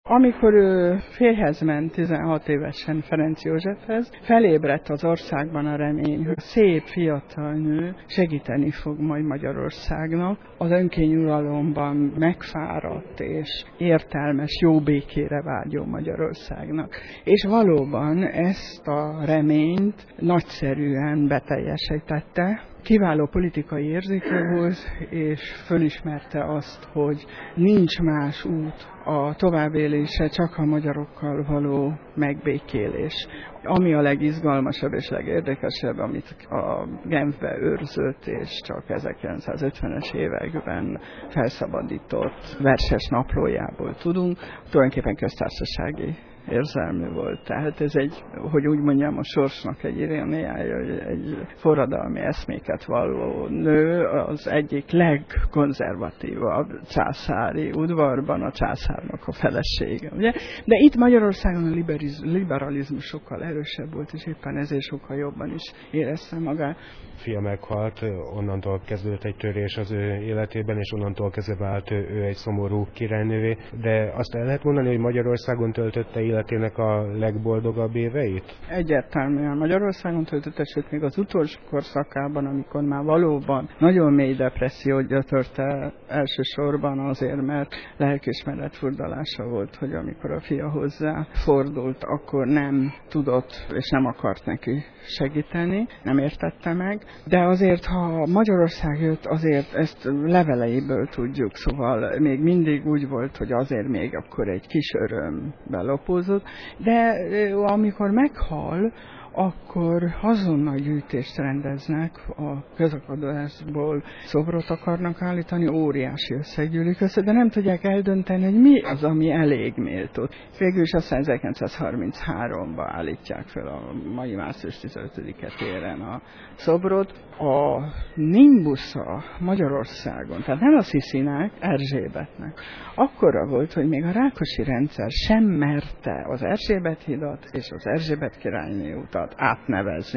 Amikor ő férjhez ment 16 évesen Ferenc Józsefhez, felébredt az országban a remény, hogy szép fiatal nő segíteni fog majd Magyarországnak. Az önkényuralomban megfáradt és értelmes, jó békére vágyó Magyarországnak. És valóban ezt a reményt nagyszerűen beteljesítette. Kiváló politikai érzéke volt, és fölismerte azt, hogy nincs más út a továbbélése, csak a magyarokkal való megbékélés. Ami a legizgalmasabb és legérdekesebb, amit a Genfbe őrzött, és csak 1950-es években felszabadított verses naplójából tudunk, tulajdonképpen köztársasági érzelmű volt. Tehát ez egy, hogy úgy mondjam, a sorsnak egy iréniája, egy forradalmi eszméket valló nő, az egyik legkonzervatívabb császári udvarban a császárnak a felesége. Ugye? De itt Magyarországon a liberalizmus sokkal erősebb volt, és éppen ezért sokkal jobban is érezte magát. Fia meghalt, onnantól kezdődött egy törés az ő életében, és onnantól kezdve vált ő egy szomorú királynővé. De azt el lehet mondani, hogy Magyarországon töltötte életének a legboldogabb éveit? Egyértelműen Magyarországon töltötte, sőt még az utolsó korszakában, amikor már valóban nagyon mély depressziót gyötörte, elsősorban azért, mert lelkiismeret furdalása volt, hogy amikor a fia hozzá fordult, akkor nem tudott és nem akart neki segíteni, nem értette meg, de azért, ha Magyarország jött, azért ezt leveleiből tudjuk, szóval még mindig úgy volt, hogy azért még akkor egy kis öröm belopózott, de amikor meghal, akkor azonnal gyűjtést rendeznek, a közakadásból szobrot akarnak állítani, óriási összeg gyűlik össze, de nem tudják eldönteni, hogy mi az, ami elég méltó. Végül is aztán 1933-ban állítják fel a mai március 15-e téren a szobrot. A nimbusza Magyarországon, tehát nem a Sziszinek, Erzsébetnek, akkora volt, hogy még a Rákosi rendszer sem merte az Erzsébet hidat és az Erzsébet királyné utat átnevezni